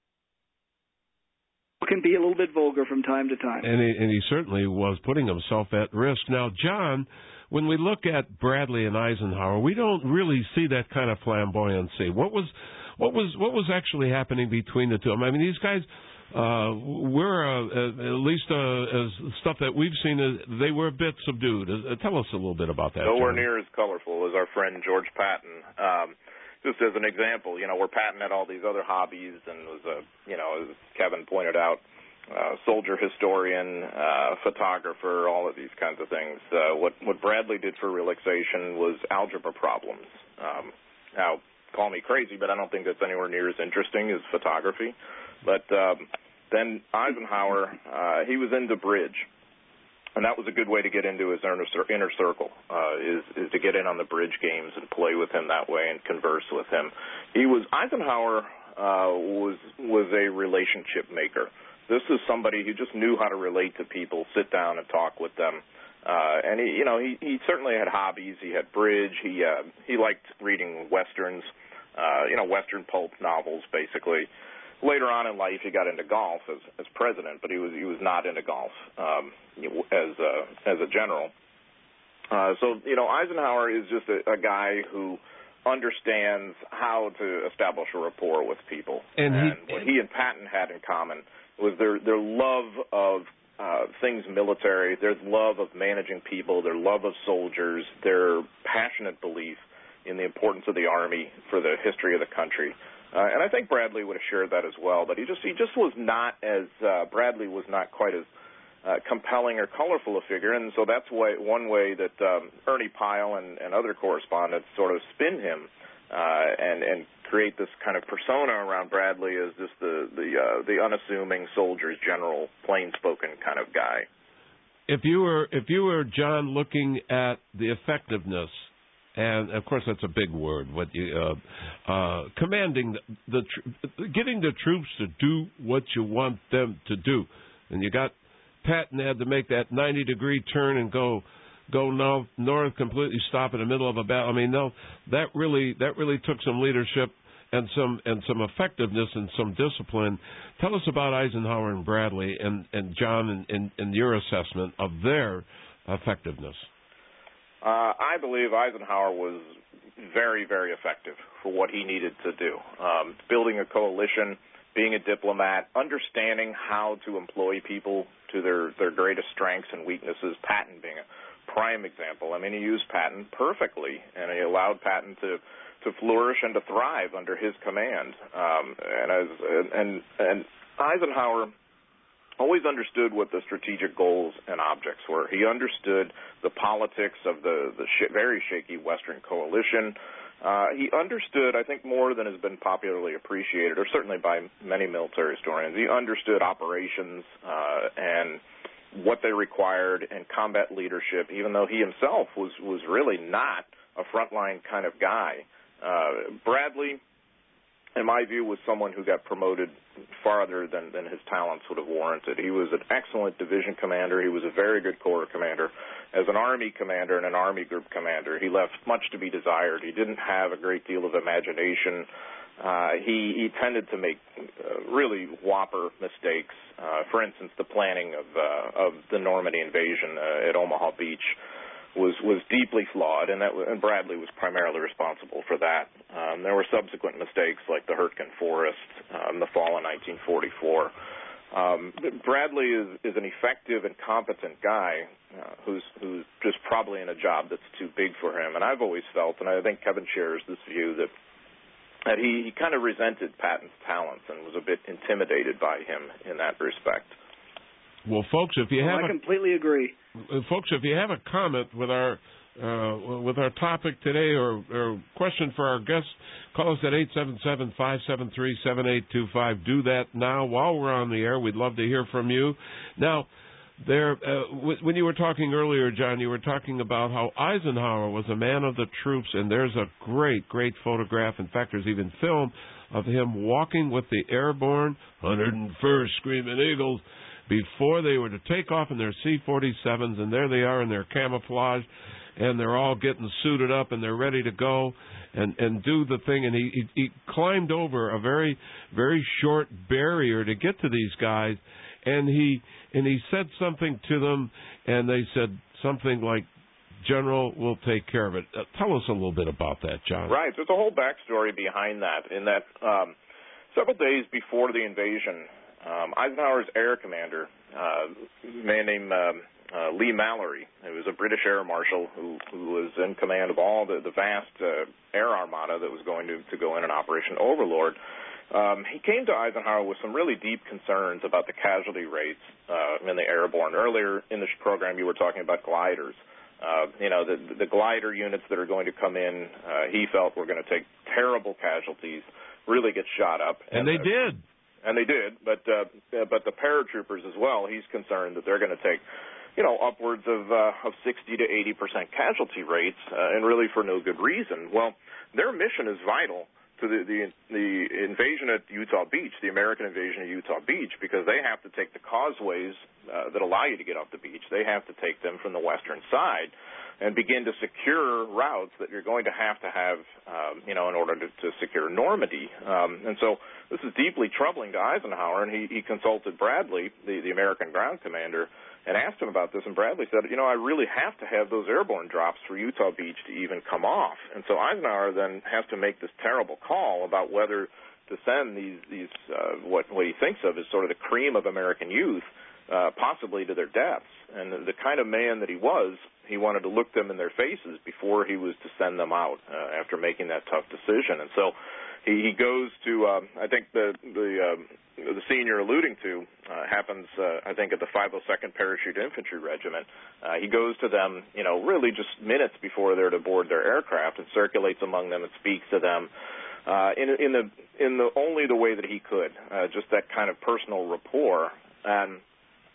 Can be a little bit vulgar from time to time. And he, and he certainly was putting himself at risk. Now, John, when we look at Bradley and Eisenhower, we don't really see that kind of flamboyancy. What was what was what was actually happening between the two? I mean, these guys. Uh, we're, uh, at least uh, as stuff that we've seen, uh, they were a bit subdued. Uh, tell us a little bit about that. Nowhere John. near as colorful as our friend George Patton. Um, just as an example, you know, where Patton had all these other hobbies and was a, you know, as Kevin pointed out, uh, soldier historian, uh, photographer, all of these kinds of things. Uh, what, what Bradley did for relaxation was algebra problems. Um, now, call me crazy, but I don't think that's anywhere near as interesting as photography. But um, then Eisenhower, uh, he was into bridge, and that was a good way to get into his inner, inner circle, uh, is, is to get in on the bridge games and play with him that way and converse with him. He was Eisenhower uh, was was a relationship maker. This is somebody who just knew how to relate to people, sit down and talk with them. Uh, and he, you know, he, he certainly had hobbies. He had bridge. He uh, he liked reading westerns, uh, you know, western pulp novels, basically. Later on in life, he got into golf as, as president, but he was he was not into golf um, as a, as a general. Uh, so you know, Eisenhower is just a, a guy who understands how to establish a rapport with people. And, and he, what he and Patton had in common was their their love of uh, things military, their love of managing people, their love of soldiers, their passionate belief in the importance of the Army for the history of the country. Uh, and I think Bradley would have shared that as well, but he just he just was not as uh, Bradley was not quite as uh, compelling or colorful a figure, and so that's why, one way that um, Ernie Pyle and, and other correspondents sort of spin him uh, and and create this kind of persona around Bradley as just the the uh, the unassuming soldier's general, plain-spoken kind of guy. If you were if you were John looking at the effectiveness. And of course, that's a big word. What you uh, uh, commanding the, the tr- getting the troops to do what you want them to do, and you got Patton had to make that ninety degree turn and go go north, north completely stop in the middle of a battle. I mean, no, that really that really took some leadership and some and some effectiveness and some discipline. Tell us about Eisenhower and Bradley and and John and, and, and your assessment of their effectiveness. Uh, I believe Eisenhower was very, very effective for what he needed to do. Um, building a coalition, being a diplomat, understanding how to employ people to their, their greatest strengths and weaknesses, Patton being a prime example. I mean, he used Patton perfectly, and he allowed Patton to, to flourish and to thrive under his command. Um, and, as, and, and Eisenhower always understood what the strategic goals and objects were. He understood the politics of the, the sh- very shaky Western coalition. Uh, he understood, I think, more than has been popularly appreciated, or certainly by many military historians. He understood operations uh, and what they required and combat leadership, even though he himself was, was really not a frontline kind of guy. Uh, Bradley, in my view, was someone who got promoted farther than, than his talents would have warranted. He was an excellent division commander. He was a very good corps commander. As an Army commander and an Army group commander, he left much to be desired. He didn't have a great deal of imagination. uh, he, he tended to make uh, really whopper mistakes. Uh, for instance, the planning of, uh, of the Normandy invasion uh, at Omaha Beach was, was deeply flawed, and, that, and Bradley was primarily responsible for that. Um, there were subsequent mistakes like the Hurtgen Forest um, the fall of nineteen forty-four. Um, Bradley is, is an effective and competent guy uh, who's, who's just probably in a job that's too big for him. And I've always felt, and I think Kevin shares this view, that that he, he kind of resented Patton's talents and was a bit intimidated by him in that respect. Well, folks, if you well, have I completely agree. Uh, folks, if you have a comment with our uh, with our topic today or, or question for our guests, call us at eight seven seven, five seven three, seven eight two five. Do that now while we're on the air. We'd love to hear from you. Now, there, uh, w- when you were talking earlier, John, you were talking about how Eisenhower was a man of the troops, and there's a great, great photograph. In fact, there's even film of him walking with the airborne one hundred first Screaming Eagles before they were to take off in their C forty-sevens, and there they are in their camouflage, and they're all getting suited up, and they're ready to go and, and do the thing. And he, he, he climbed over a very, very short barrier to get to these guys, and he and he said something to them, and they said something like, "General, we'll take care of it." Uh, tell us a little bit about that, John. Right. There's a whole backstory behind that, in that um, several days before the invasion, um, Eisenhower's air commander, uh, a man named um, uh, Lee Mallory, who was a British air marshal who, who was in command of all the, the vast uh, air armada that was going to, to go in an Operation Overlord, Um, he came to Eisenhower with some really deep concerns about the casualty rates uh, in the airborne. Earlier in this program, you were talking about gliders. Uh, you know, the, the glider units that are going to come in, uh, he felt were going to take terrible casualties, really get shot up. And, and they uh, did. And they did. But uh, but the paratroopers as well, he's concerned that they're going to take, you know, upwards of uh, of sixty to eighty percent casualty rates, uh, and really for no good reason. Well, their mission is vital to the, the the invasion at Utah Beach, the American invasion of Utah Beach, because they have to take the causeways uh, that allow you to get off the beach. They have to take them from the western side and begin to secure routes that you're going to have to have, um, you know, in order to, to secure Normandy. Um, and so this is deeply troubling to Eisenhower, and he, he consulted Bradley, the, the American ground commander, and asked him about this, and Bradley said, you know, I really have to have those airborne drops for Utah Beach to even come off. And so Eisenhower then has to make this terrible call about whether to send these, these uh, what, what he thinks of as sort of the cream of American youth, uh, possibly to their deaths. And the, the kind of man that he was, he wanted to look them in their faces before he was to send them out uh, after making that tough decision. And so he, he goes to, um, I think the the, um, the scene you're alluding to uh, happens, uh, I think, at the five oh second Parachute Infantry Regiment. Uh, he goes to them, you know, really just minutes before they're to board their aircraft, and circulates among them and speaks to them uh, in, in the in the only the way that he could, uh, just that kind of personal rapport. And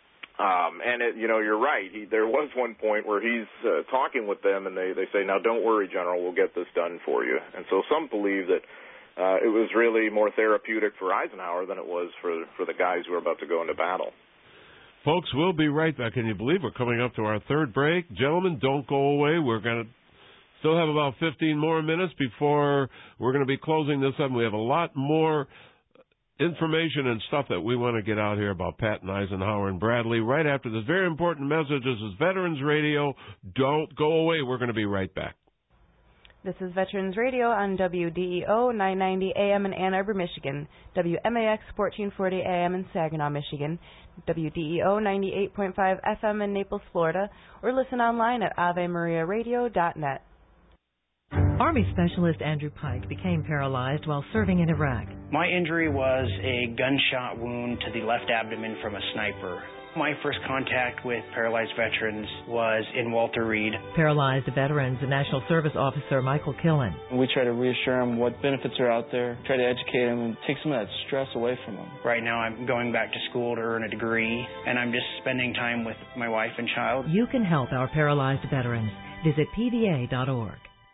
Um, and, it, you know, you're right. He, there was one point where he's uh, talking with them, and they, they say, now, don't worry, General, we'll get this done for you. And so some believe that uh, it was really more therapeutic for Eisenhower than it was for, for the guys who were about to go into battle. Folks, we'll be right back. Can you believe we're coming up to our third break? Gentlemen, don't go away. We're going to still have about fifteen more minutes before we're going to be closing this up. We have a lot more information and stuff that we want to get out here about Patton Eisenhower and Bradley right after this very important message. This is Veterans Radio. Don't go away. We're going to be right back. This is Veterans Radio on W D E O nine ninety A M in Ann Arbor, Michigan, W M A X fourteen forty A M in Saginaw, Michigan, W D E O ninety-eight point five F M in Naples, Florida, or listen online at ave maria radio dot net. Army Specialist Andrew Pike became paralyzed while serving in Iraq. My injury was a gunshot wound to the left abdomen from a sniper. My first contact with paralyzed veterans was in Walter Reed. Paralyzed Veterans and National Service Officer Michael Killen. We try to reassure them what benefits are out there, try to educate them and take some of that stress away from them. Right now I'm going back to school to earn a degree, and I'm just spending time with my wife and child. You can help our paralyzed veterans. Visit P V A dot org.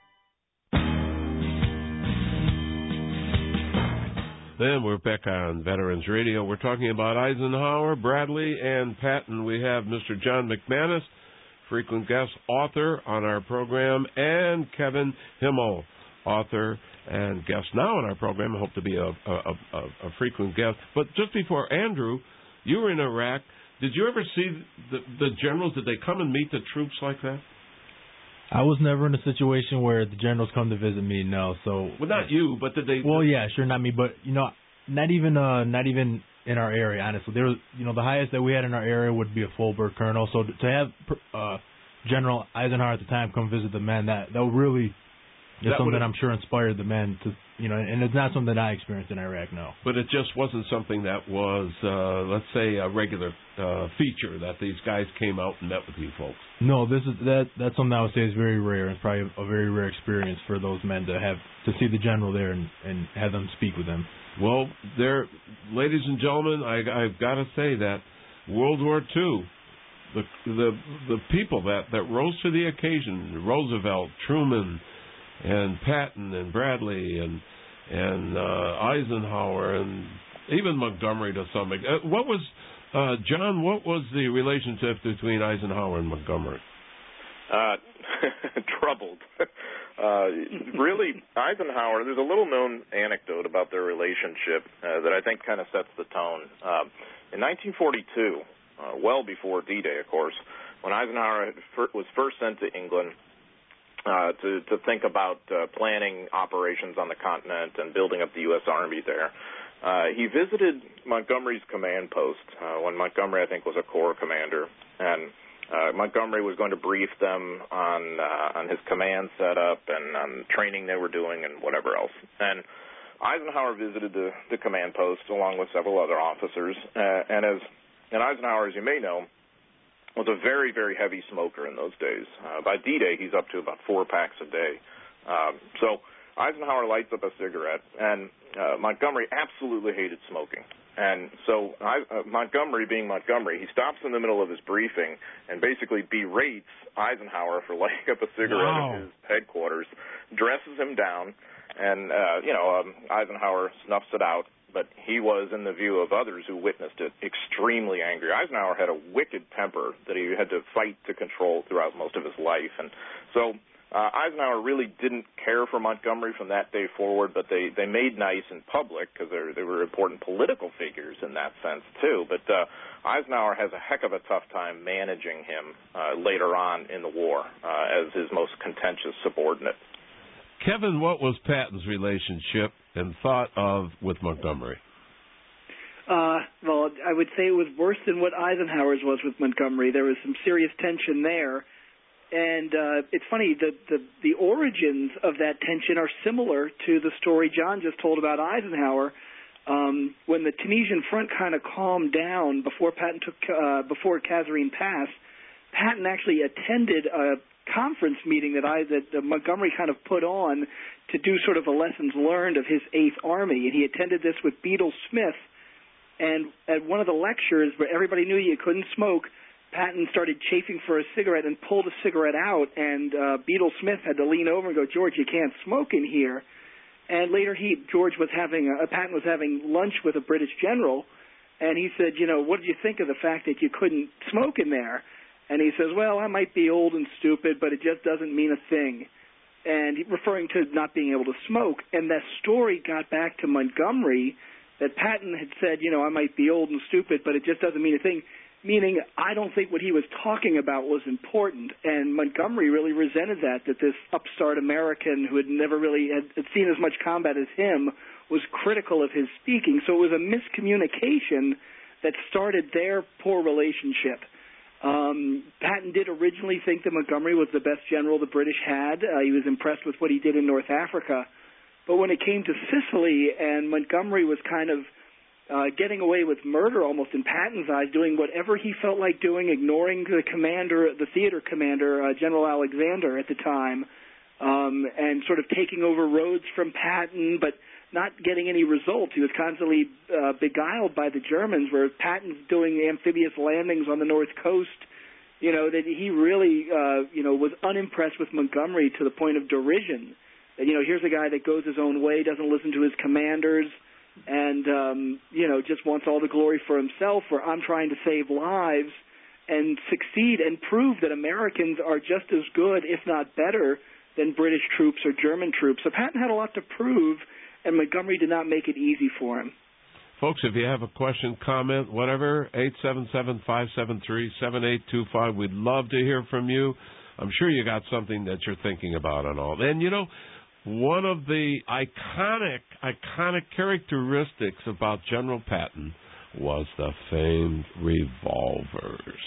Then we're back on Veterans Radio. We're talking about Eisenhower, Bradley, and Patton. We have Mister John McManus, frequent guest author on our program, and Kevin Himmel, author and guest now in our program. I hope to be a, a, a, a frequent guest. But just before Andrew, you were in Iraq. Did you ever see the, the generals? Did they come and meet the troops like that? I was never in a situation where the generals come to visit me. No, so well, not you, but did they? Well, yeah, sure, not me, but you know, not even uh, not even in our area. Honestly, there was, you know, the highest that we had in our area would be a full bird colonel. So to have uh, General Eisenhower at the time come visit the men, that that really is that something I'm sure inspired the men to, you know, and it's not something that I experienced in Iraq, no. But it just wasn't something that was, uh, let's say, a regular uh, feature that these guys came out and met with you folks. No, this is that that's something I would say is very rare. It's probably a very rare experience for those men to have to see the general there and, and have them speak with them. Well, there, ladies and gentlemen, I, I've got to say that World War Two, the the the people that, that rose to the occasion, Roosevelt, Truman, and Patton and Bradley and and uh, Eisenhower and even Montgomery to some extent. Uh, what was uh, John? What was the relationship between Eisenhower and Montgomery? Uh, troubled. Uh, really, Eisenhower, there's a little known anecdote about their relationship uh, that I think kind of sets the tone. Uh, in nineteen forty-two, uh, well before D-Day, of course, when Eisenhower was first sent to England uh, to, to think about uh, planning operations on the continent and building up the U S Army there, uh, he visited Montgomery's command post uh, when Montgomery, I think, was a corps commander, and Uh, Montgomery was going to brief them on uh, on his command setup and on training they were doing and whatever else. And Eisenhower visited the, the command post along with several other officers. Uh, and as and Eisenhower, as you may know, was a very, very heavy smoker in those days. Uh, by D-Day, he's up to about four packs a day. Um, so Eisenhower lights up a cigarette, and uh, Montgomery absolutely hated smoking. And so I, uh, Montgomery, being Montgomery, he stops in the middle of his briefing and basically berates Eisenhower for lighting up a cigarette wow. at his headquarters, dresses him down, and, uh, you know, um, Eisenhower snuffs it out. But he was, in the view of others who witnessed it, extremely angry. Eisenhower had a wicked temper that he had to fight to control throughout most of his life. And so Uh, Eisenhower really didn't care for Montgomery from that day forward, but they, they made nice in public because they were important political figures in that sense, too. But uh, Eisenhower has a heck of a tough time managing him uh, later on in the war uh, as his most contentious subordinate. Kevin, what was Patton's relationship and thought of with Montgomery? Uh, well, I would say it was worse than what Eisenhower's was with Montgomery. There was some serious tension there. And uh, it's funny, the, the the origins of that tension are similar to the story John just told about Eisenhower. Um, when the Tunisian front kind of calmed down before Patton took uh, before Kasserine Pass, Patton actually attended a conference meeting that I that uh, Montgomery kind of put on to do sort of a lessons learned of his Eighth Army, and he attended this with Beadle Smith. And at one of the lectures where everybody knew you couldn't smoke, Patton started chafing for a cigarette and pulled a cigarette out, and uh, Beadle Smith had to lean over and go, "George, you can't smoke in here." And later, he George was having a, Patton was having lunch with a British general, and he said, "You know, what did you think of the fact that you couldn't smoke in there?" And he says, "Well, I might be old and stupid, but it just doesn't mean a thing." And referring to not being able to smoke, and that story got back to Montgomery that Patton had said, "You know, I might be old and stupid, but it just doesn't mean a thing." Meaning, I don't think what he was talking about was important, and Montgomery really resented that, that this upstart American who had never really had, had seen as much combat as him was critical of his speaking. So it was a miscommunication that started their poor relationship. Um, Patton did originally think that Montgomery was the best general the British had. Uh, he was impressed with what he did in North Africa. But when it came to Sicily, and Montgomery was kind of Uh, getting away with murder almost in Patton's eyes, doing whatever he felt like doing, ignoring the commander, the theater commander, uh, General Alexander at the time, um, and sort of taking over roads from Patton, but not getting any results. He was constantly uh, beguiled by the Germans, where Patton's doing amphibious landings on the North Coast, you know, that he really, uh, you know, was unimpressed with Montgomery to the point of derision. That, you know, here's a guy that goes his own way, doesn't listen to his commanders, and, um, you know, just wants all the glory for himself, where I'm trying to save lives and succeed and prove that Americans are just as good, if not better, than British troops or German troops. So Patton had a lot to prove, and Montgomery did not make it easy for him. Folks, if you have a question, comment, whatever, eight seven seven, five seven three, seven eight two five. We'd love to hear from you. I'm sure you got something that you're thinking about and all. And, you know, one of the iconic, iconic characteristics about General Patton was the famed revolvers.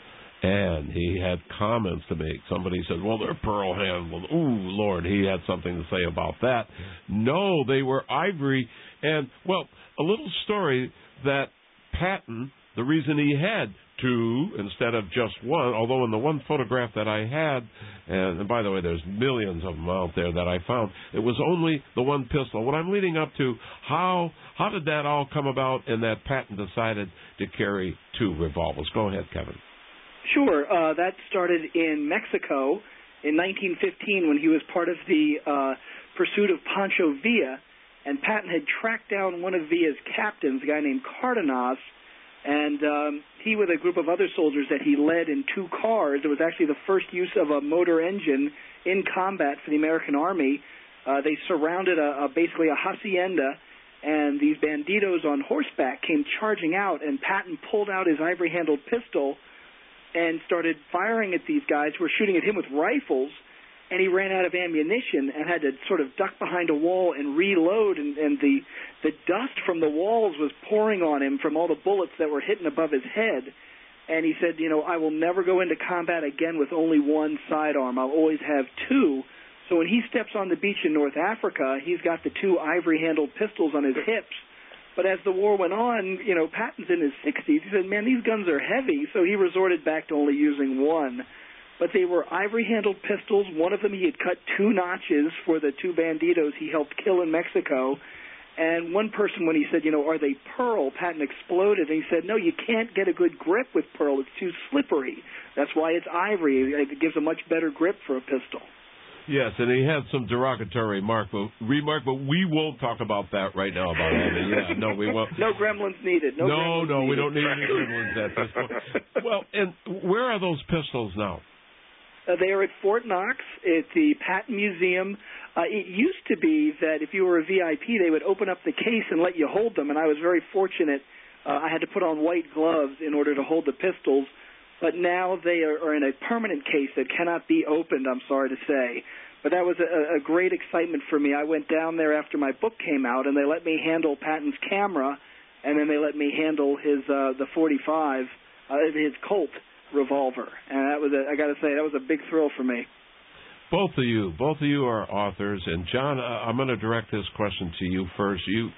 And he had comments to make. Somebody said, well, they're pearl handled. Ooh, Lord, he had something to say about that. No, they were ivory. And, well, a little story that Patton, the reason he had two instead of just one, although in the one photograph that I had, and, and by the way, there's millions of them out there that I found, it was only the one pistol. What I'm leading up to, how how did that all come about and that Patton decided to carry two revolvers? Go ahead, Kevin. Sure. Uh, that started in Mexico in nineteen fifteen when he was part of the uh, pursuit of Pancho Villa, and Patton had tracked down one of Villa's captains, a guy named Cardenas, and um, he, with a group of other soldiers that he led in two cars, it was actually the first use of a motor engine in combat for the American Army. Uh, they surrounded a, a, basically a hacienda, and these banditos on horseback came charging out, and Patton pulled out his ivory-handled pistol and started firing at these guys who were shooting at him with rifles, and he ran out of ammunition and had to sort of duck behind a wall and reload, and, and the the dust from the walls was pouring on him from all the bullets that were hitting above his head. And he said, you know, I will never go into combat again with only one sidearm. I'll always have two. So when he steps on the beach in North Africa, he's got the two ivory-handled pistols on his hips. But as the war went on, you know, Patton's in his sixties. He said, man, these guns are heavy. So he resorted back to only using one. But they were ivory-handled pistols. One of them he had cut two notches for the two banditos he helped kill in Mexico. And one person, when he said, you know, are they pearl, Patton exploded. And he said, no, you can't get a good grip with pearl. It's too slippery. That's why it's ivory. It gives a much better grip for a pistol. Yes, and he had some derogatory remark, but, remark, but we won't talk about that right now. About Andy. Yeah, no, we won't. No gremlins needed. No, no, gremlins no needed. we don't need any gremlins at this point. Well, and where are those pistols now? Uh, they are at Fort Knox at the Patton Museum. Uh, it used to be that if you were a V I P, they would open up the case and let you hold them, and I was very fortunate. Uh, I had to put on white gloves in order to hold the pistols. But now they are, are in a permanent case that cannot be opened, I'm sorry to say. But that was a, a great excitement for me. I went down there after my book came out, and they let me handle Patton's camera, and then they let me handle his uh, the forty-five, uh, his Colt revolver. And that was, a, I got to say, that was a big thrill for me. Both of you, both of you are authors, and John, uh, I'm going to direct this question to you first. You.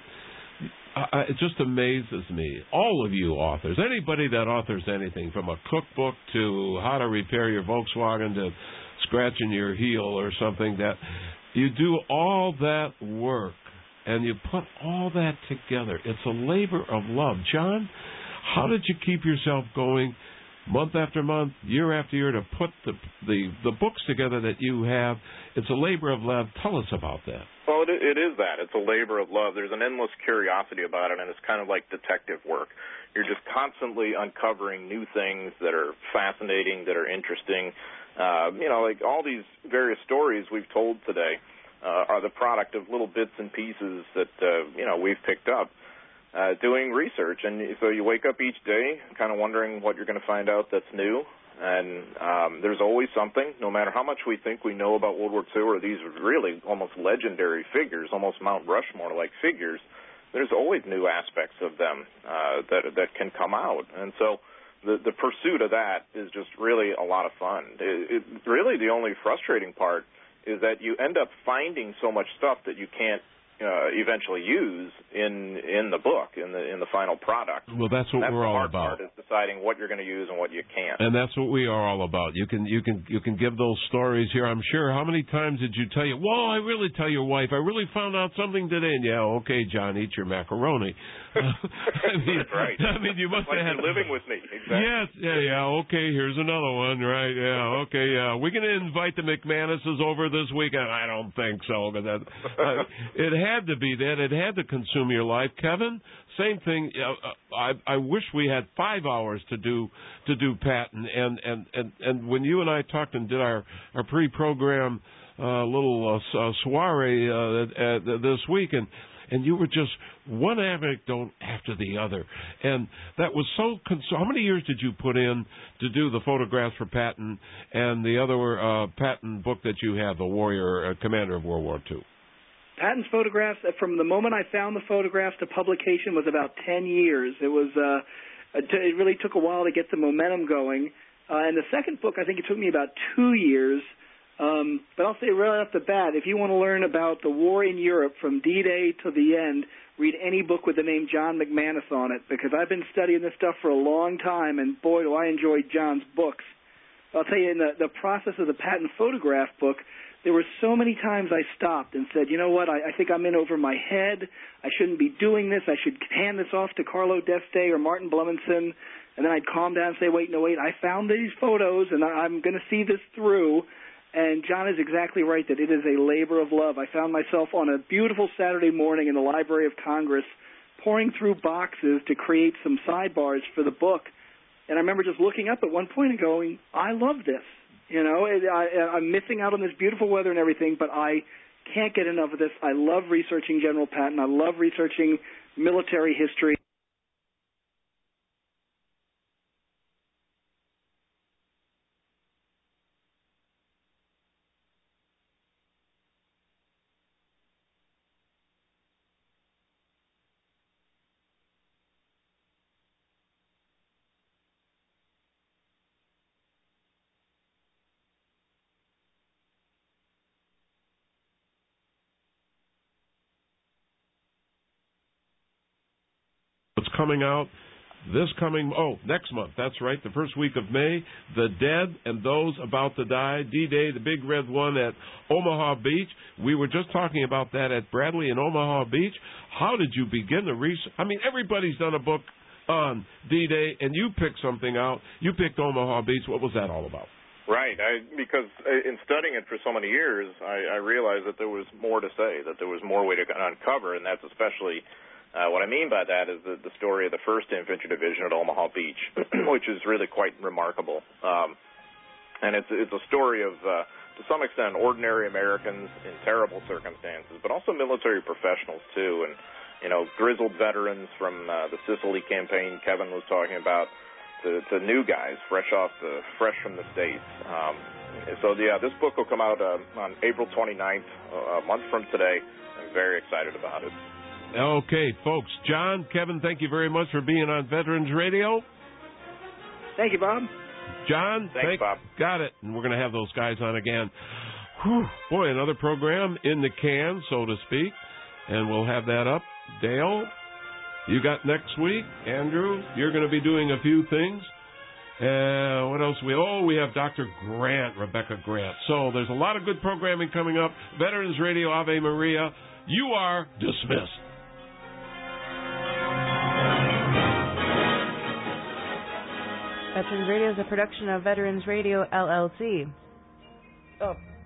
Uh, it just amazes me, all of you authors, anybody that authors anything, from a cookbook to how to repair your Volkswagen to scratching your heel or something, that you do all that work and you put all that together. It's a labor of love. John, how did you keep yourself going month after month, year after year, to put the the, the books together that you have? It's a labor of love. Tell us about that. Well, it, it is that. It's a labor of love. There's an endless curiosity about it, and it's kind of like detective work. You're just constantly uncovering new things that are fascinating, that are interesting. Uh, you know, like all these various stories we've told today uh, are the product of little bits and pieces that, uh, you know, we've picked up uh, doing research. And so you wake up each day kind of wondering what you're going to find out that's new. And um, there's always something, no matter how much we think we know about World War Two, or these really almost legendary figures, almost Mount Rushmore-like figures, there's always new aspects of them uh, that that can come out. And so the the pursuit of that is just really a lot of fun. It, it, really the only frustrating part is that you end up finding so much stuff that you can't uh, eventually use in in the book, in the in the final product. Well, that's what that's we're the all hard about. Part is deciding what you're going to use and what you can't. And that's what we are all about. You can you can you can give those stories here. I'm sure. How many times did you tell you? Well, I really tell your wife. I really found out something today. And yeah, okay, John, eat your macaroni. I mean, right. I mean, you must like have had you're living with me. Exactly. Yes. Yeah. Yeah. Okay. Here's another one. Right. Yeah. Okay. Yeah. We're going to invite the McManuses over this weekend. I don't think so. Because that uh, it had to be that. It had to consume your life. Kevin, same thing. Uh, I I wish we had five hours to do to do Patton, and and and and when you and I talked and did our our pre-program uh, little uh, soiree uh, uh, this week, and and you were just one anecdote after the other, and that was so. Cons- How many years did you put in to do the photographs for Patton and the other uh, Patton book that you have, The Warrior, uh, Commander of World War Two? Patton's photographs, from the moment I found the photographs to publication, was about ten years. It was uh, it really took a while to get the momentum going. Uh, and the second book, I think it took me about two years. Um, but I'll say right off the bat, if you want to learn about the war in Europe from D-Day to the end, read any book with the name John McManus on it, because I've been studying this stuff for a long time, and boy, do I enjoy John's books. I'll tell you, in the, the process of the Patton photograph book, there were so many times I stopped and said, you know what, I, I think I'm in over my head. I shouldn't be doing this. I should hand this off to Carlo D'Este or Martin Blumenson. And then I'd calm down and say, wait, no, wait, I found these photos, and I, I'm going to see this through. And John is exactly right that it is a labor of love. I found myself on a beautiful Saturday morning in the Library of Congress pouring through boxes to create some sidebars for the book. And I remember just looking up at one point and going, I love this. You know, I, I'm missing out on this beautiful weather and everything, but I can't get enough of this. I love researching General Patton. I love researching military history. It's coming out this coming, oh, next month. That's right, the first week of May. The Dead and Those About to Die, D-Day, the big red one at Omaha Beach. We were just talking about that at Bradley in Omaha Beach. How did you begin the research? I mean, everybody's done a book on D-Day, and you picked something out. You picked Omaha Beach. What was that all about? Right, I, because in studying it for so many years, I, I realized that there was more to say, that there was more way to uncover, and that's especially... Uh, what I mean by that is the, the story of the first Infantry Division at Omaha Beach, which is really quite remarkable. Um, and it's, it's a story of, uh, to some extent, ordinary Americans in terrible circumstances, but also military professionals, too. And, you know, grizzled veterans from uh, the Sicily campaign Kevin was talking about to, to new guys fresh off the, fresh from the States. Um, so, yeah, this book will come out uh, on April twenty-ninth, uh, a month from today. I'm very excited about it. Okay, folks. John, Kevin, thank you very much for being on Veterans Radio. Thank you, Bob. John, thanks, thank, Bob. Got it. And we're going to have those guys on again. Whew, boy, another program in the can, so to speak. And we'll have that up. Dale, you got next week. Andrew, you're going to be doing a few things. Uh, what else? We Oh, we have Doctor Grant, Rebecca Grant. So there's a lot of good programming coming up. Veterans Radio, Ave Maria. You are dismissed. Veterans Radio is a production of Veterans Radio, L L C. Oh.